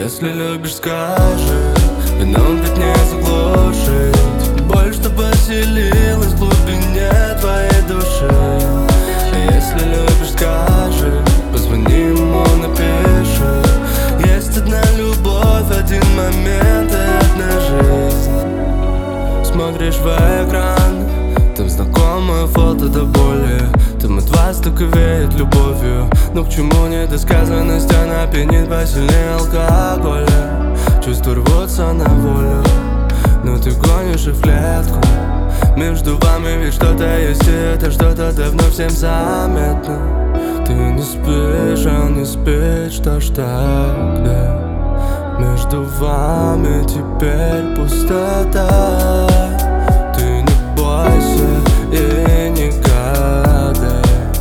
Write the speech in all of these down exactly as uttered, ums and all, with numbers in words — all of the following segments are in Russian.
Если любишь, скажи, вином ведь не заглушить боль, что поселилась в глубине твоей души. Если любишь, скажи, позвони ему, напиши. Есть одна любовь, один момент и одна жизнь. Смотришь в экран, там знакомое фото до боли. Там от вас только веет любовью. Но к чему недосказанность, она пьянит посильнее алкоголя. Чувства рвутся на волю, но ты гонишь их в клетку. Между вами ведь что-то есть, и это что-то давно всем заметно. Ты не спишь, а не спишь, что ж тогда? Между вами теперь пустота. Ты не бойся и не гадай.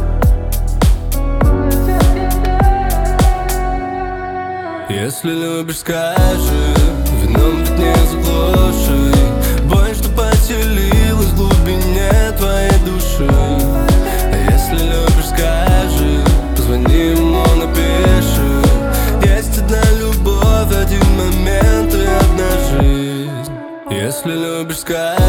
Если любишь, скажи, вином ведь не заглуши боль, что поселилась в глубине твоей души. А если любишь, скажи, позвони ему, напиши. Есть одна любовь, один момент и одна жизнь. Если любишь, скажи.